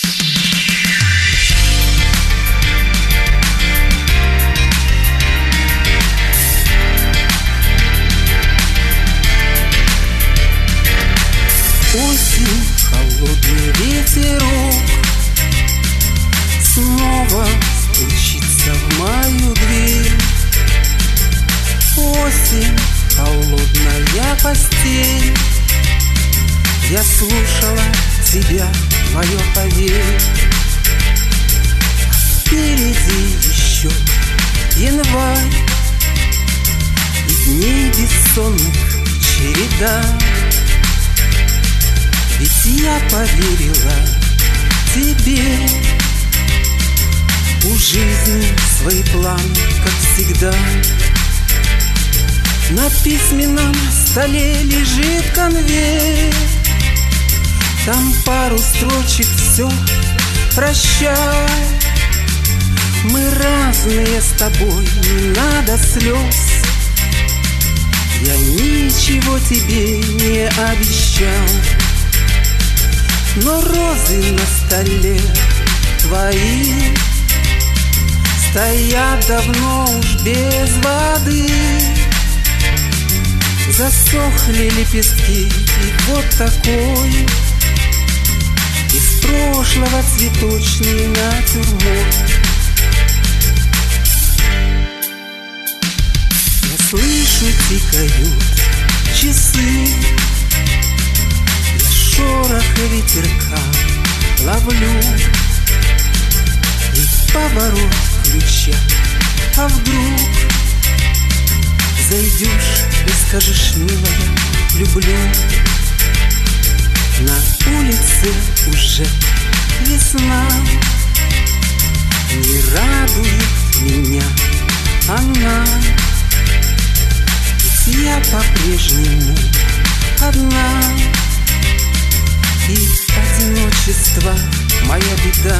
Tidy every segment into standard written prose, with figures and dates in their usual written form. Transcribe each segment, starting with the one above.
Осень, холодный ветерок снова стучится в мою дверь. Осень, холодная постель. Я слушала тебя, мое поверь. Впереди еще январь и дней бессонных череда. Ведь я поверила тебе, у жизни свой план, как всегда. На письменном столе лежит конверт, там пару строчек, все, прощай. Мы разные с тобой, не надо слез. Я ничего тебе не обещал, но розы на столе твои стоят давно уж без воды. Засохли лепестки, и вот такой из прошлого цветочный натюрморт. Я слышу, тикают часы, шорох ветерка ловлю и поворот ключа. А вдруг зайдешь и скажешь: милая, люблю. На улице уже весна, не радует меня она, ведь я по-прежнему одна. И одиночество моя беда.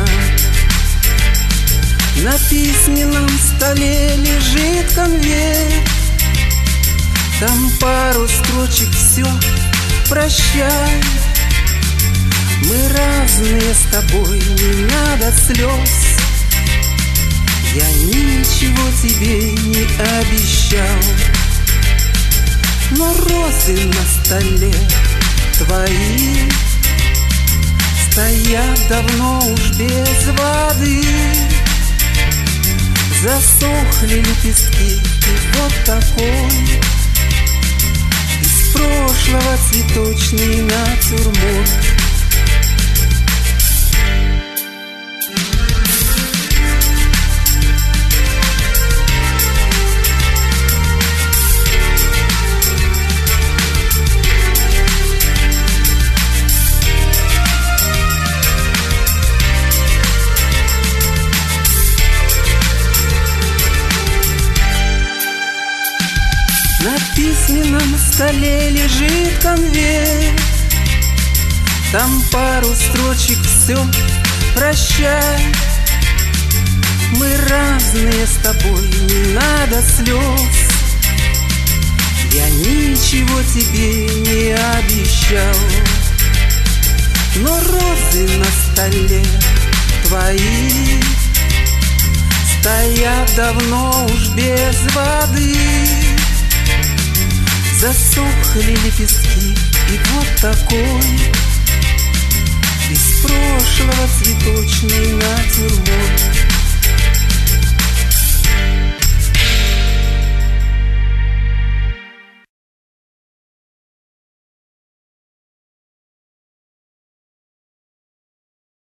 На письменном столе лежит конверт, там пару строчек, все, прощай. Мы разные с тобой, не надо слез. Я ничего тебе не обещал, но розы на столе твои стоят давно уж без воды. Засохли лепестки, и вот такой из прошлого цветочный натюрморт. На письменном столе лежит конверт, там пару строчек, все, прощай. Мы разные с тобой, не надо слез. Я ничего тебе не обещал, но розы на столе твои стоят давно уж без воды. Засохли лепестки, и вот такой из прошлого цветочный натюрморт.